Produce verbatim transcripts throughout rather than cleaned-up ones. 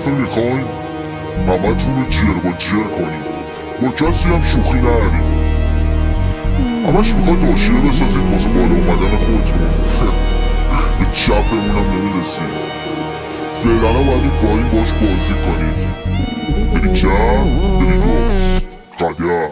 دفعه میخواین همه تون رو جر با جر کنیم، با کسی هم شوخی نریم. همش میخواید حاشیه بسازید واسه بالا اومدن خودتون. به چپمونم نمیرسید. فعلا باید پایین باش بازی کنید. بری چپ بری راست قدر.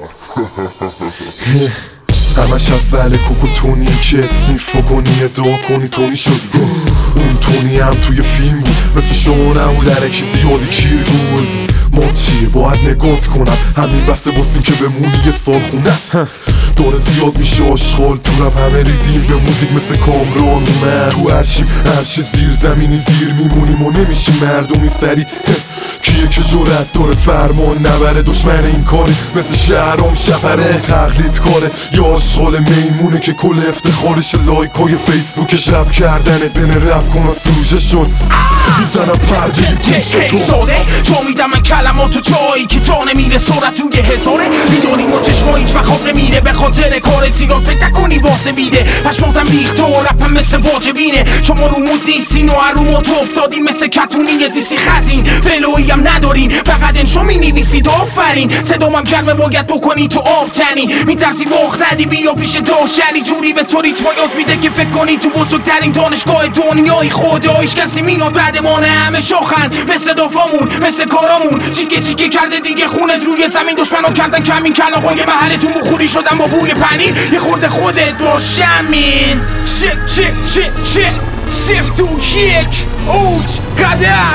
همش اول کوکو که اسنیف بکنی ادعا کنی تونی شدی. اون تونی هم توی فیلم بود، مثل شما نبود درکی زیادی کیر بود. ما چیه باید نگات کنم، همین بسه باسیم که بمونی یه سال خونت. داره زیاد میشه آشغال تو رپ، همه ریدیم به موزیک مثل کامران اومد. تو هرشیم هرچه زیر زمینی زیر میمونیم و نمیشیم مردمی سری. کیه که جرأت داره فرمان نبره، دشمن این کاری مثل شهرام شپره. تقلید کاره یا آشغال میمونه که کل افتخارش لایکای فیسبوک شب کردنه. بنه رپ کنه سروژه شد میزنم پرده گوش تو ساده تو میدم من کلماتو جایی که جا نمیره سرعت توی هزاره. میدونی ما چشما هیچ وقت خواب نمیره به خاطر کار سیگار، فکر نکنی واسه میده پشماتم ریخته و رپم مثل واجبینه. شما رو مود نیستین و هرومات افتادین مثل کتونی یه دیسی خزین. فلویی هم ندارین فقط انشا می نویسید آفرین. صدامم گرمه باید بکنی تو آب تنین. میترسی وقت ندی بیا پیش داشتنی، جوری به تو ریتما یاد میده که فکر کنی تو بزرگترین دانشگاه دنیای خدا. هیچ کسی میاد بعد ما نه همه شاخن مثل دافامون مثل کارامون. چیکه چیکه کرده دیگه خونت روی زمین، دشمنا کردن کمین کلاغای محلتون بخوری شدن با بوی پنیر. یه خورده خودت باش شمین. چک چک چک چک صفر تو یک اوج قدر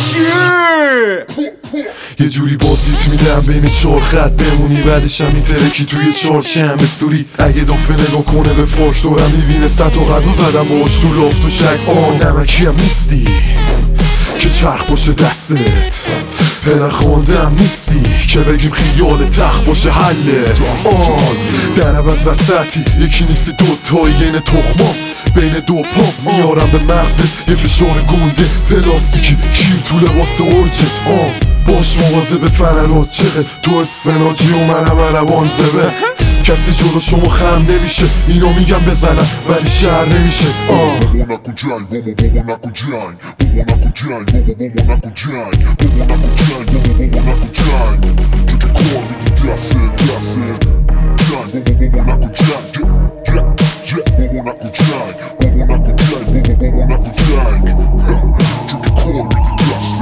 شیر. یه جوری بازیت میدم بین چهار خط بمونی، بعدش هم میترکی توی چهار شنبه سوری. اگه دافه نگاه کنه به فاش دورم میبینه صد و غذا زدم باش تو لافت و شک. آن نمکی هم نیستی که چرخ باشه دستت، پدر خانده هم نیستی که بگیم خیال تخت باشه حلت. آن در عوض وسطی یکی نیستی دوتایی این تخمام بین دو پاپ میارم به مغزت. یه فشار گنده پلاستیکی کیر تو لباس ارجت. آن باش مواظب به فررات چقه تو اسفناجی و منم روان زبه. کسی جلو شما خم نمیشه اینو میگم بزنم ولی شهر نمیشه. آه بابا نکن جنگ بابا بابا نکن جنگ بابا نکن جنگ بابا بابا نکن جنگ بابا نکن جنگ بابا بابا نکن جنگ. چون که کار میدی دسته دسته جنگ بابا بابا نکن جنگ جنگ جنگ بابا نکن جنگ بابا نکن جنگ بابا بابا نکن جنگ. چون که کار میدی دسته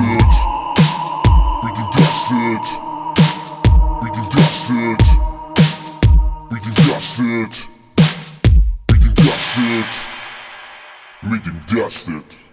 میدی دستت میدی دستت میدی دستت میدی دستت میدی دستت